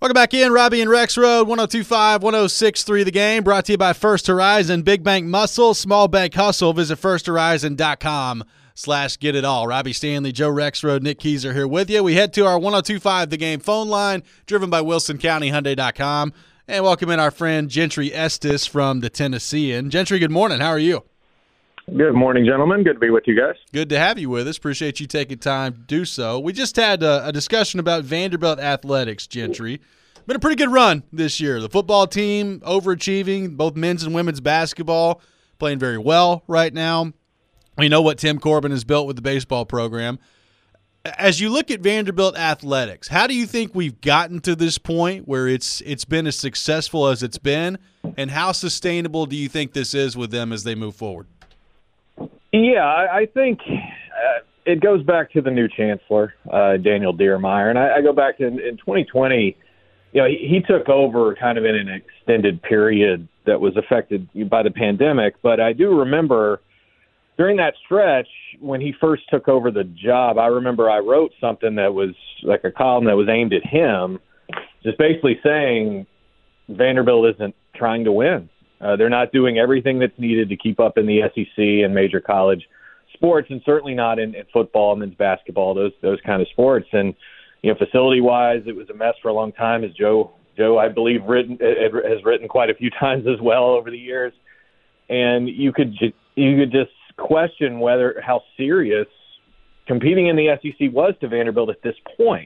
Welcome back in. Robbie and Rex Road, 102.5, 106.3 The Game. Brought to you by First Horizon. Big bank muscle, small bank hustle. Visit firsthorizon.com/get-it-all. Robbie Stanley, Joe Rexroad, Nick Keys are here with you. We head to our 102.5 The Game phone line, driven by WilsonCountyHyundai.com. And welcome in our friend Gentry Estes from the Tennessean. Gentry, good morning. How are you? Good morning, gentlemen. Good to be with you guys. Good to have you with us. Appreciate you taking time to do so. We just had a discussion about Vanderbilt athletics, Gentry. Been a pretty good run this year. The football team overachieving, both men's and women's basketball, playing very well right now. We know what Tim Corbin has built with the baseball program. As you look at Vanderbilt athletics, how do you think we've gotten to this point where it's been as successful as it's been, and how sustainable do you think this is with them as they move forward? Yeah, I think it goes back to the new chancellor, Daniel Diermeyer. And I go back to in 2020, he took over kind of in an extended period that was affected by the pandemic. But I do remember during that stretch when he first took over the job, I remember I wrote something that was like a column that was aimed at him, just basically saying Vanderbilt isn't trying to win. They're not doing everything that's needed to keep up in the SEC and major college sports, and certainly not in football, men's basketball, those kind of sports. And facility-wise, it was a mess for a long time, as Joe I believe has written quite a few times as well over the years. And you could just question how serious competing in the SEC was to Vanderbilt at this point.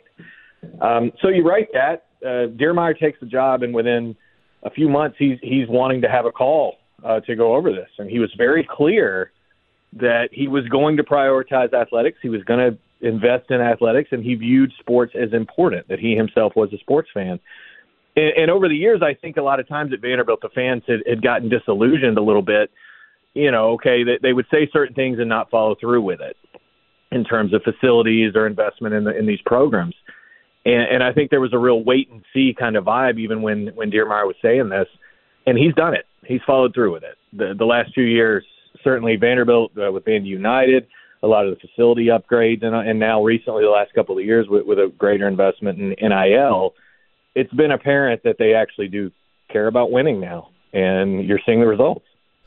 So you write that. Diermeyer takes the job, and within a few months, he's wanting to have a call to go over this. And he was very clear that he was going to prioritize athletics. He was going to invest in athletics, and he viewed sports as important, that he himself was a sports fan. And over the years, I think a lot of times at Vanderbilt, the fans had gotten disillusioned a little bit. They would say certain things and not follow through with it in terms of facilities or investment in these programs. And I think there was a real wait-and-see kind of vibe even when Diermeyer was saying this. And he's done it. He's followed through with it. The last few years, certainly Vanderbilt with Vandy United, a lot of the facility upgrades, and now recently the last couple of years with a greater investment in NIL, it's been apparent that they actually do care about winning now. And you're seeing the results.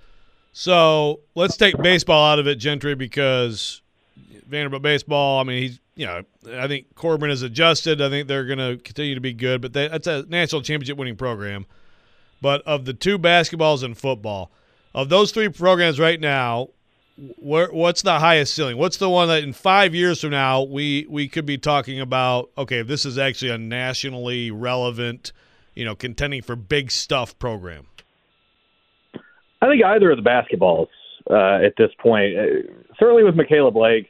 So let's take baseball out of it, Gentry, because Vanderbilt baseball, I think Corbin has adjusted. I think they're going to continue to be good, but that's a national championship winning program. But of the two basketballs and football, of those three programs right now, what's the highest ceiling? What's the one that in 5 years from now we could be talking about, okay, this is actually a nationally relevant, contending for big stuff program? I think either of the basketballs at this point. Certainly with Michaela Blake's,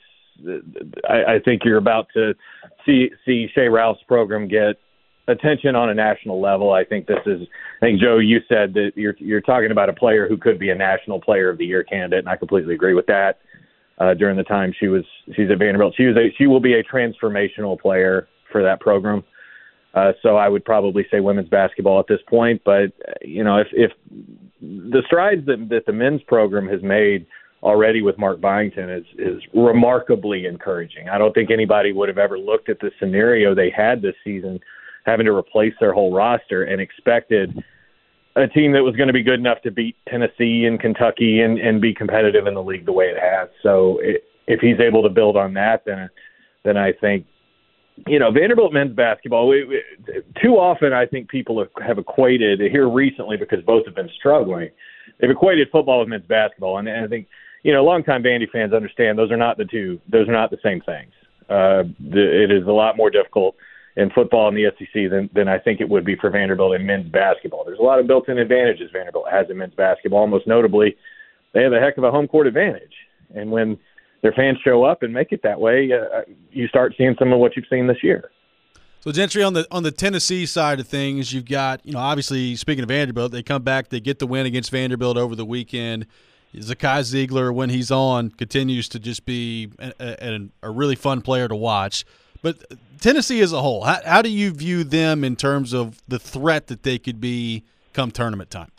I think you're about to see Shea Ralph's program get attention on a national level. I think Joe, you said that you're talking about a player who could be a National Player of the Year candidate, and I completely agree with that. During the time she's at Vanderbilt, she will be a transformational player for that program. So I would probably say women's basketball at this point. But if the strides that the men's program has made already with Mark Byington is remarkably encouraging. I don't think anybody would have ever looked at the scenario they had this season, having to replace their whole roster, and expected a team that was going to be good enough to beat Tennessee and Kentucky and be competitive in the league the way it has. So if he's able to build on that, then I think, Vanderbilt men's basketball, too often I think people have equated here recently, because both have been struggling. They've equated football with men's basketball, and I think longtime Vandy fans understand those are not the same things. It is a lot more difficult in football in the SEC than I think it would be for Vanderbilt in men's basketball. There's a lot of built-in advantages Vanderbilt has in men's basketball. Most notably, they have a heck of a home court advantage. And when their fans show up and make it that way, you start seeing some of what you've seen this year. So, Gentry, on the Tennessee side of things, you've got, obviously, speaking of Vanderbilt, they come back, they get the win against Vanderbilt over the weekend. Zakai Ziegler, when he's on, continues to just be a really fun player to watch. But Tennessee as a whole, how do you view them in terms of the threat that they could be come tournament time?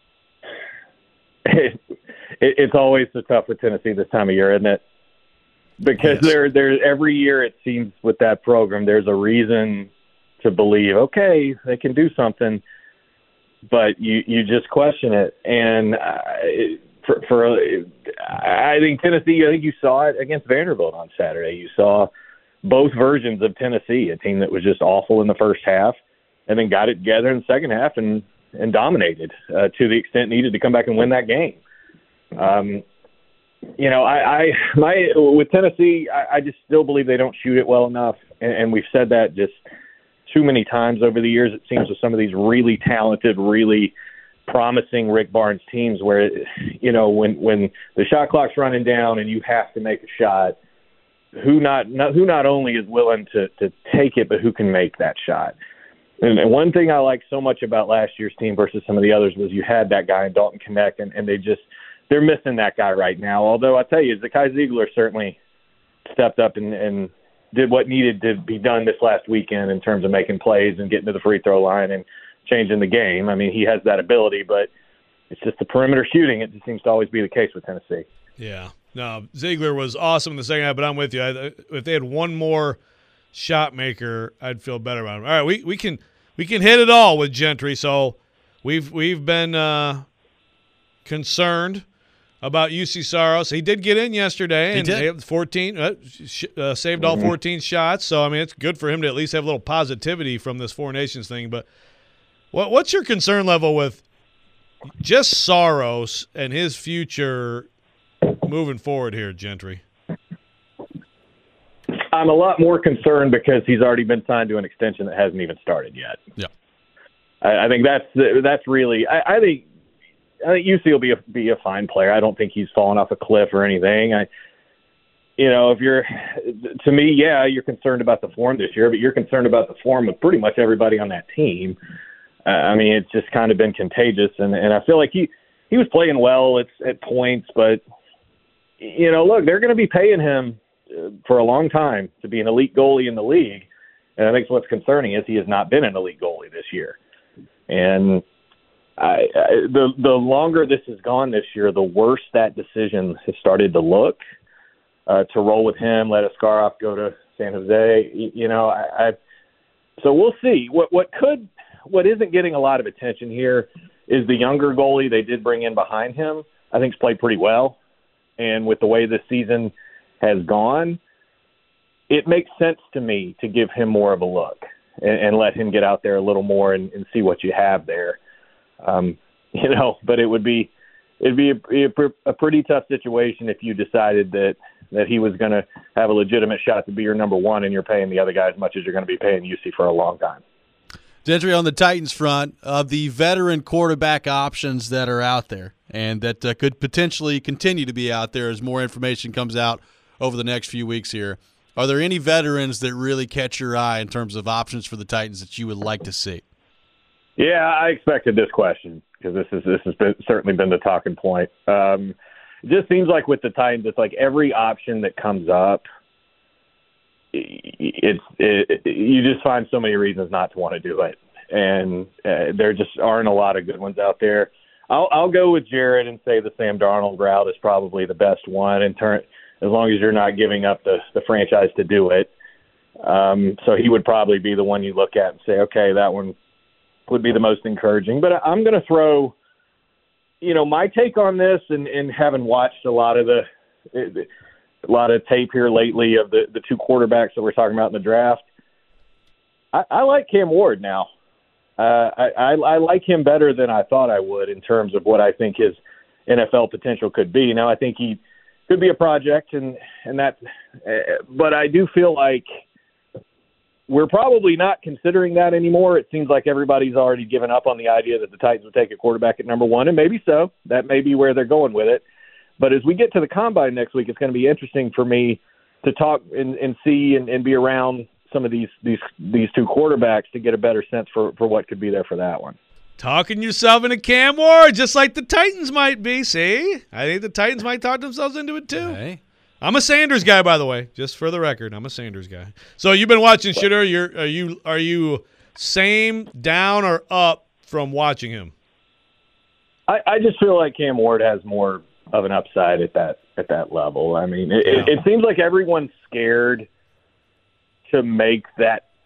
It's always so tough with Tennessee this time of year, isn't it? Because there's every year it seems with that program, there's a reason to believe, okay, they can do something, but you just question it. And I think Tennessee, I think you saw it against Vanderbilt on Saturday. You saw both versions of Tennessee, a team that was just awful in the first half and then got it together in the second half and dominated to the extent needed to come back and win that game. With Tennessee, I just still believe they don't shoot it well enough, and we've said that just too many times over the years. It seems with some of these really talented, really promising Rick Barnes teams, where when the shot clock's running down and you have to make a shot, who not only is willing to take it, but who can make that shot. And one thing I like so much about last year's team versus some of the others was you had that guy in Dalton Knecht, and they're missing that guy right now. Although I tell you, Zakai Ziegler certainly stepped up and did what needed to be done this last weekend in terms of making plays and getting to the free throw line and changing the game. I mean, he has that ability, but it's just the perimeter shooting. It just seems to always be the case with Tennessee. Yeah. No, Ziegler was awesome in the second half, but I'm with you. If they had one more shot maker, I'd feel better about him. All right, we can hit it all with Gentry. So we've been concerned about UC Saros. He did get in yesterday, and he had 14 saved all 14 shots. So I mean, it's good for him to at least have a little positivity from this Four Nations thing. But what's your concern level with just Saros and his future moving forward here, Gentry? I'm a lot more concerned because he's already been signed to an extension that hasn't even started yet. Yeah, I think that's really. I think UC will be a fine player. I don't think he's fallen off a cliff or anything. If you're, to me, yeah, you're concerned about the form this year, but you're concerned about the form of pretty much everybody on that team. I mean, it's just kind of been contagious, and I feel like he was playing well at points, but look, they're going to be paying him for a long time to be an elite goalie in the league, and I think what's concerning is he has not been an elite goalie this year, and the longer this has gone this year, the worse that decision has started to look. To roll with him, let Askarov go to San Jose, so we'll see. What isn't getting a lot of attention here is the younger goalie they did bring in behind him. I think he's played pretty well, and with the way this season has gone, it makes sense to me to give him more of a look and let him get out there a little more and see what you have there. But it'd be a pretty tough situation if you decided that he was going to have a legitimate shot to be your number one and you're paying the other guy as much as you're going to be paying UC for a long time. Gentry, on the Titans front, of the veteran quarterback options that are out there and that could potentially continue to be out there as more information comes out over the next few weeks here, are there any veterans that really catch your eye in terms of options for the Titans that you would like to see? Yeah, I expected this question because this has certainly been the talking point. It just seems like with the Titans, it's like every option that comes up, you just find so many reasons not to want to do it, and there just aren't a lot of good ones out there. I'll go with Jared and say the Sam Darnold route is probably the best one as long as you're not giving up the franchise to do it. So he would probably be the one you look at and say, okay, that one would be the most encouraging. But I'm going to throw, my take on this, and having watched a lot of tape here lately of the two quarterbacks that we're talking about in the draft. I like Cam Ward now. I like him better than I thought I would in terms of what I think his NFL potential could be. Now, I think he could be a project, and that, but I do feel like we're probably not considering that anymore. It seems like everybody's already given up on the idea that the Titans would take a quarterback at number one, and maybe so. That may be where they're going with it. But as we get to the Combine next week, it's going to be interesting for me to talk and see and be around some of these two quarterbacks to get a better sense for what could be there for that one. Talking yourself into Cam Ward, just like the Titans might be. See? I think the Titans might talk themselves into it too. Hey. I'm a Sanders guy, by the way, just for the record. I'm a Sanders guy. So you've been watching Shooter. Are you same, down, or up from watching him? I just feel like Cam Ward has more of an upside at that level. I mean, it seems like everyone's scared to make that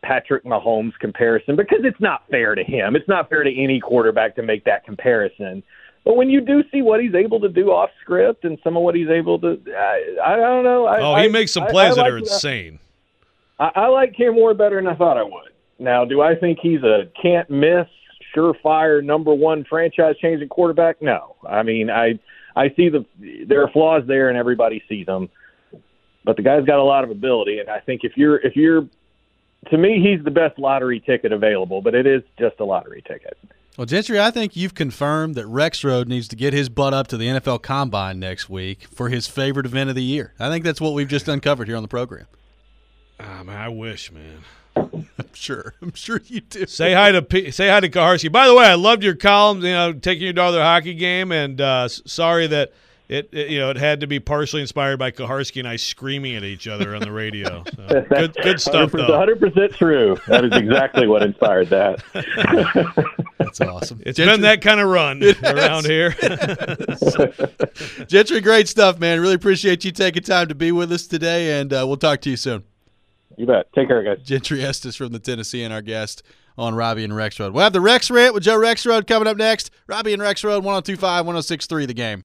Patrick Mahomes comparison because it's not fair to him. It's not fair to any quarterback to make that comparison. But when you do see what he's able to do off script and some of what he's able to, I don't know. He makes some plays that are insane. I like Cam Ward better than I thought I would. Now, do I think he's a can't-miss, surefire, number one franchise-changing quarterback? No. I mean, I see there are flaws there, and everybody sees them. But the guy's got a lot of ability, and I think if you're, to me, he's the best lottery ticket available. But it is just a lottery ticket. Well, Gentry, I think you've confirmed that Rexroad needs to get his butt up to the NFL Combine next week for his favorite event of the year. I think that's what we've just uncovered here on the program. Man, I wish, man. I'm sure you do. Say hi to Kaharski. By the way, I loved your columns. Taking your daughter to the hockey game, and sorry that it had to be partially inspired by Kaharski and I screaming at each other on the radio. So, good stuff, though. 100% true. That is exactly what inspired that. That's awesome. It's been that kind of run around here. Gentry, great stuff, man. Really appreciate you taking time to be with us today, and we'll talk to you soon. You bet. Take care, guys. Gentry Estes from the Tennessean, our guest on Robbie and Rexroad. We'll have the Rex Rant with Joe Rexroad coming up next. Robbie and Rexroad, 102.5, 106.3 The Game.